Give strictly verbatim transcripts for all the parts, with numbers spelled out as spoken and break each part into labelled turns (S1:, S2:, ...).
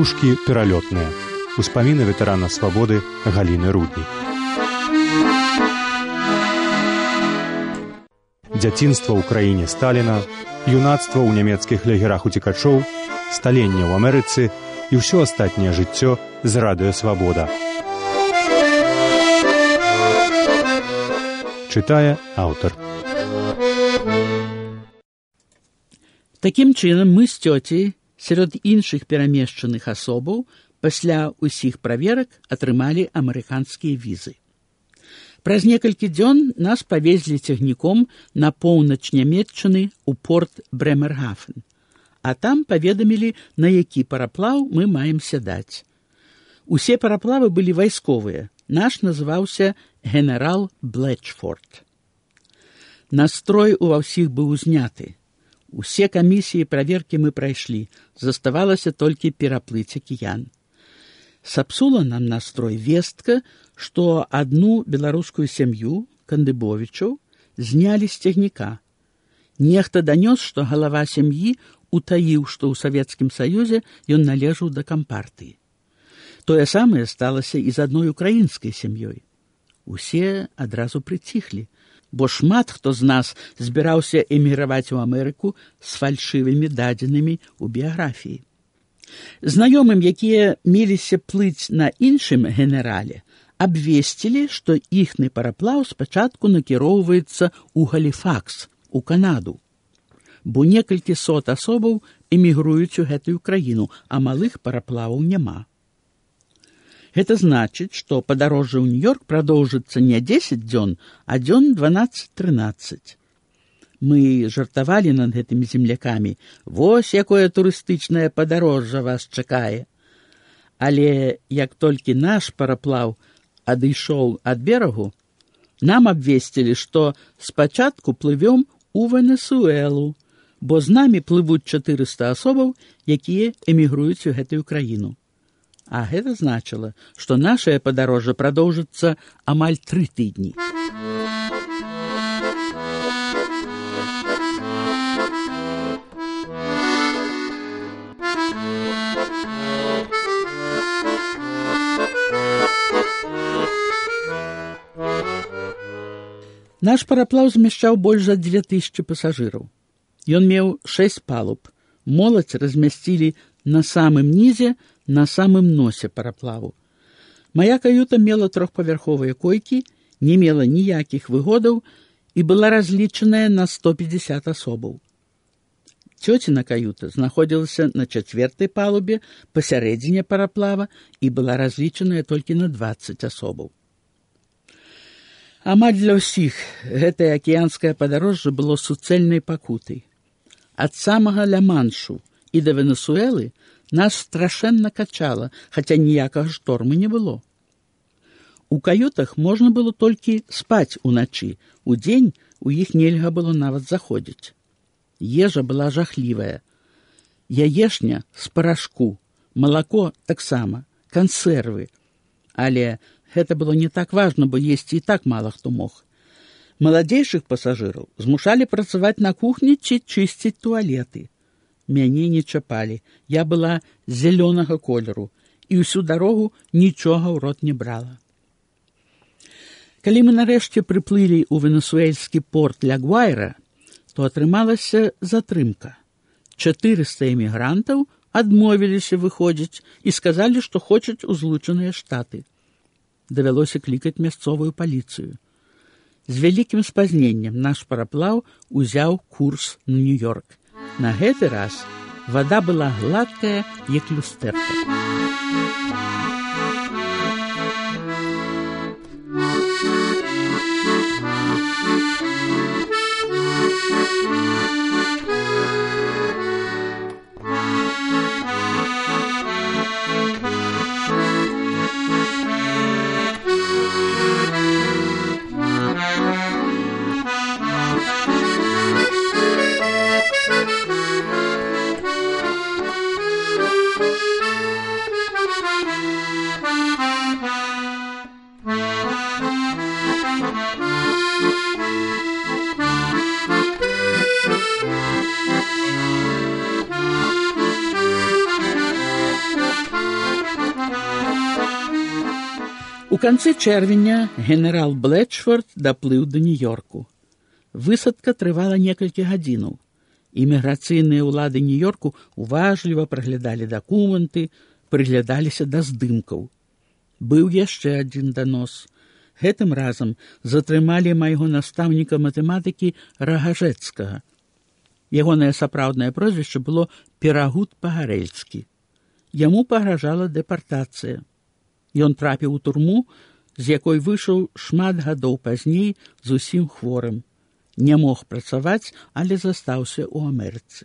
S1: Птушкі пералётныя. Успаміны ветэрана свабоды Галіны Руднік. Дзяцінства ў краіне Сталіна, юнацтва ў нямецкіх лагерах уцекачоў, сталенне ў Амерыцы і ўсё астатняе жыццё з радыё «Свабода». Чытае аўтар.
S2: Такім чынам мы з цёцяй сярод іншых перамешчаных асобаў пасля ўсіх праверак атрымалі амерыканскія візы. Праз некалькі дзён нас павезлі цягніком на поўнач Нямецчыны ў порт Брэмергафен, а там паведамілі, на які параплаў мы маем сядаць. Усе параплавы былі вайсковыя, наш называўся «Генерал Блэчфорд». Настрой ува ўсіх быў узняты. Усе камісіі праверкі мы прайшлі, заставалася толькі пераплыць акіян. Сапсула нам настрой вестка, што адну беларускую сям'ю, Кандыбовічаў, знялі з цягніка. Нехта данёс, што галава сям'і утаіў, што ў Савецкім Саюзе ён належаў да кампартыі. Тое самае сталася і з адной украінскай сям'ёй. Усе адразу прыціхлі, бо шмат хто з нас збіраўся эміграваць у Амерыку з фальшывымі дадзенымі ў біяграфіі. Знаёмым, якія меліся плыць на іншым генерале, абвесцілі, што іхны параплаў спачатку накіроўваецца ў Галіфакс, у Канаду, бо некалькі сот асобаў эмігруюць у гэтую краіну, а малых параплаваў няма. Гэта значыць, што падарожжа ў Нью-Йорк прадоўжыцца не дзесяць дзён, а дзён дванаццаць-трынаццаць. Мы жартавалі над гэтымі землякамі. Вось якое турыстычнае падарожжа вас чакае. Але як толькі наш параплаў адышоў ад берагу, нам абвесцілі, што спачатку плывём у Венесуэлу, бо з намі плывуць чатырыста асобаў, якія эмігруюць у гэтую краіну. А гэта значыла, што нашае падарожжа прадоўжыцца амаль тры тыдні. Наш параплаў змяшчаў больш за дзве тысячы пасажыраў. Ён меў шэсць палуб. Моладзь размясцілі на самым нізе, на самым носе параплаву. Мая каюта мела трохпавярховыя койкі, не мела ніякіх выгодаў і была разлічаная на сто пятьдесят асобаў. Цёціна каюта знаходзілася на чацвёртай палубе пасярэдзіне параплава і была разлічаная толькі на дваццаць асобаў. Амаль для ўсіх гэтае акіянскае падарожжа было суцэльнай пакутай. Ад самага Ля-Маншу і да Венесуэлы нас страшэнна качала, хаця ніякага шторму не было. У каютах можна было толькі спаць уначы, удзень у іх нельга было нават заходзіць. Ежа была жахлівая. Яешня з парашку, малако таксама, кансервы. Але гэта было не так важна, бо есці і так мала хто мог. Маладзейшых пасажыраў змушалі працаваць на кухні ці чысціць туалеты. Мяне не чапалі, я была зялёнага колеру і ўсю дарогу нічога ў рот не брала. Калі мы нарэшце прыплылі ў венесуэльскі порт Ля-Гуайра, то атрымалася затрымка. чатырыста эмігрантаў адмовіліся выходзіць і сказалі, што хочуць у Злучаныя Штаты. Давялося клікаць мясцовую паліцыю. З вялікім спазненнем наш параплаў узяў курс на Нью-Йорк. На гэты раз вада была гладкая, як люстэрка.
S3: Thank you.
S2: У канцы чэрвеня генерал Блэчфорд даплыў да Нью-Йорку. Высадка трывала некалькі гадзінаў. Іміграцыйныя ўлады Нью-Йорку уважліва праглядалі дакументы, прыглядаліся да здымкаў. Быў яшчэ адзін данос. Гэтым разам затрымалі майго настаўніка матэматыкі Рагажэцкага. Ягонае сапраўднае прозвішча было Перагуд Пагарэльскі. Яму пагражала дэпартацыя. Ён трапіў у турму, з якой выйшаў шмат гадоў пазней зусім хворым. Не мог працаваць, але застаўся ў Амерыцы.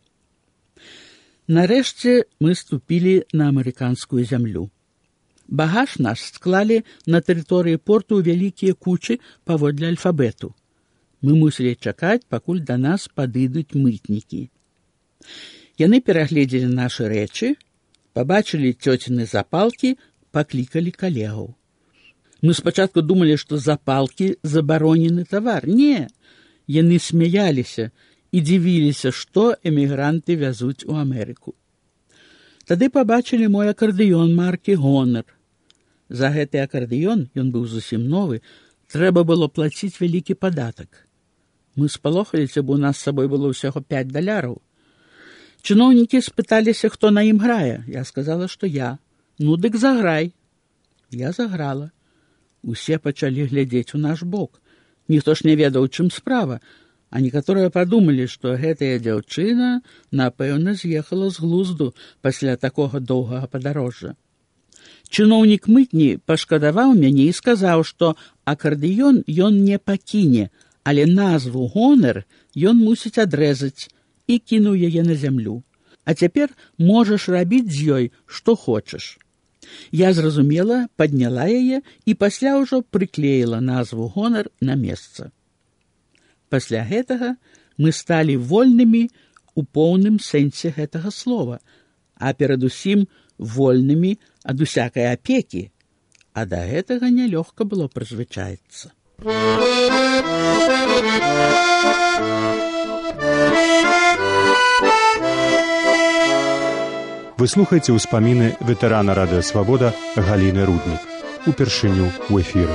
S2: Нарэшце мы ступілі на амерыканскую зямлю. Багаж наш склалі на тэрыторыі порту ў вялікія кучы паводле альфабету. Мы мусілі чакаць, пакуль да нас падыдуць мытнікі. Яны перагледзелі нашы рэчы, пабачылі цёціны запалкі, паклікалі калегаў. Мы спачатку думалі, што запалкі забаронены тавар. Не, яны смяяліся і дзівіліся, што эмігранты вязуць у Амерыку. Тады пабачылі мой акардыён маркі «Гонар». За гэты акардыён, ён быў зусім новы, трэба было плаціць вялікі падатак. Мы спалохаліся, бо ў нас з сабой было ўсяго пяць даляраў. Чыноўнікі спыталіся, хто на ім грае. Я сказала, што я. Ну, дык заграй. Я заграла. Усе пачалі глядзець у наш бок. Ніхто ж не ведаў, чым справа, а некаторыя падумалі, што гэтая дзяўчына, напэўна, з'ехала з глузду пасля такога доўгага падарожжа. Чыноўнік мытні пашкадаваў мяне і сказаў, што акардыён ён не пакіне, але назву «Гонар» ён мусіць адрэзаць, і кінуў яе на зямлю. А цяпер можаш рабіць з ёй, што хочаш. Я зразумела, падняла яе і пасля ўжо прыклеіла назву «Гонар» на месца. Пасля гэтага мы сталі вольнымі у поўным сэнсе гэтага слова, а перадусім вольнымі ад усякай апекі, а да гэтага нялёгка было прызвычаіцца.
S1: Вы слухаеце ўспаміны ветэрана радыё «Свабода» Галіны Руднік. Упершыню ў эфіры.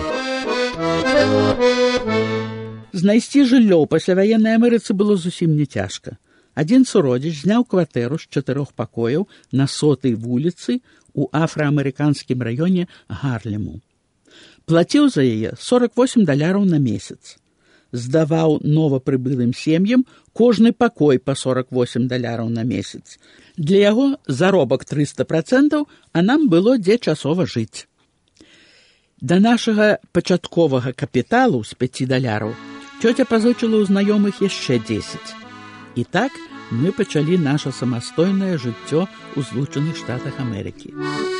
S2: Знайсці жыллё ў пасляваеннай Амерыцы было зусім не цяжка. Адзін суродзіч зняў кватэру з чатырох пакояў на сотай вуліцы ў афраамерыканскім раёне Гарлему. Плаціў за яе сорок восем даляраў на месяц. Здаваў новапрыбылым сем'ям кожны пакой па сорок восем даляраў на месяц. Для яго заробак трыста працэнтаў, а нам было дзе часова жыць. Да нашага пачатковага капіталу з пяці даляраў цёця пазычыла ў знаёмых яшчэ дзесяць. І так мы пачалі наша самастойнае жыццё ў Злучаных Штатах Амерыкі.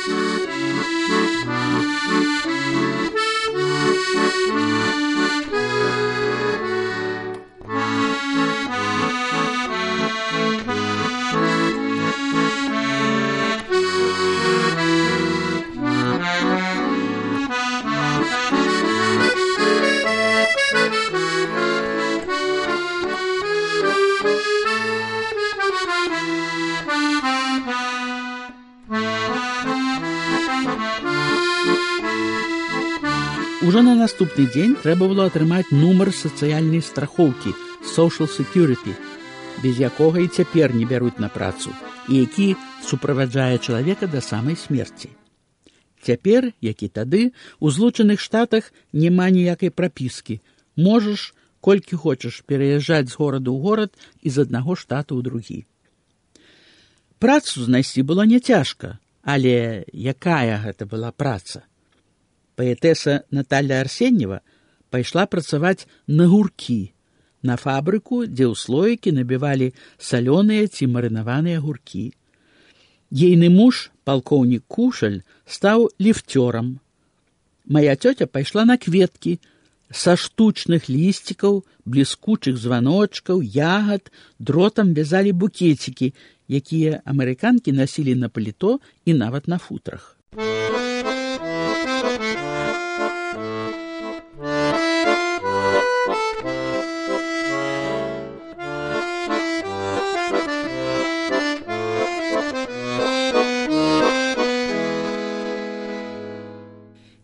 S2: Ужо на наступны дзень трэба было атрымаць нумар сацыяльнай страхоўкі Social Security, без якога і цяпер не бяруць на працу, і які суправаджае чалавека да самай смерці. Цяпер, як і тады, у Злучаных Штатах няма ніякай прапіскі. Можаш, колькі хочаш, пераязджаць з гораду ў горад і з аднаго штата ў другі. Працу знайсці было не цяжка, але якая гэта была праца? Паэтэса Наталья Арсеньева пайшла працаваць на гуркі, на фабрыку, дзе ў слоікі набівалі салёныя ці марынаваныя гуркі. Ейны муж, палкоўнік Кушаль, стаў ліфцёрам. Мая цёця пайшла на кветкі, са штучных лісцікаў, бліскучых званочкаў, ягад, дротам вязалі букецікі, якія амерыканкі насілі на паліто і нават на футрах.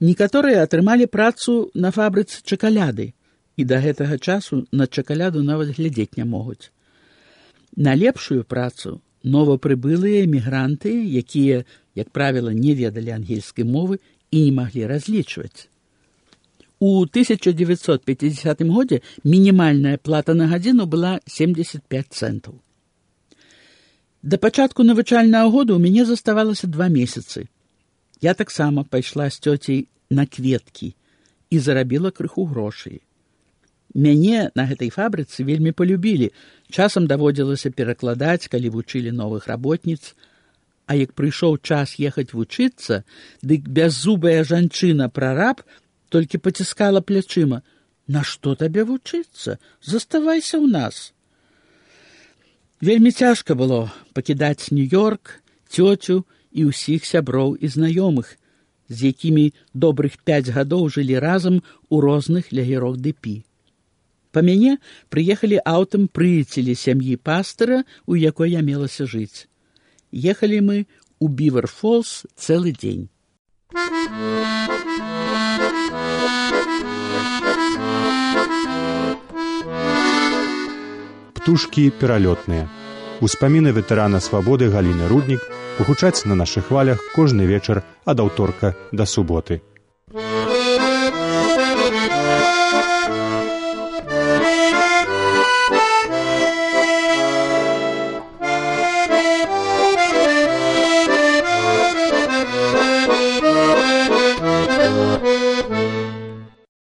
S2: Некаторыя атрымалі працу на фабрыцы чакаляды, і да гэтага часу на чакаляду нават глядзець не могуць. На лепшую працу новапрыбылыя эмігранты, якія, як правіла, не ведалі ангельскай мовы і не маглі разлічваць. У тысяча дзевяцьсот пяцідзясятым годзе мінімальная плата на гадзіну была семьдесят пять центаў. Да пачатку навучальнага года ў мяне заставалася два месяцы. Я таксама пайшла з цёцяй на кветкі і зарабіла крыху грошай. Мяне на гэтай фабрыцы вельмі полюбілі. Часам даводзілася перакладаць, калі вучылі новых работніц. А як прыйшоў час ехаць вучыцца, дык бяззубая жанчына-прараб толькі паціскала плячыма. «Нашто табе вучыцца? Заставайся ў нас». Вельмі цяжка было пакідаць Нью-Йорк, цёцю і ўсіх сяброў і знаёмых, з якімі добрых пяць гадоў жылі разам у розных лагерах ДП. Па мяне прыехалі аўтам прыяцелі сям'і пастыра, у якой я мелася жыць. Ехалі мы ў Бівер-Фолс цэлы дзень.
S1: Птушкі пералётныя. Успаміны ветэрана свабоды Галіны Руднік гучаць на нашых хвалях кожны вечар ад аўторка да суботы.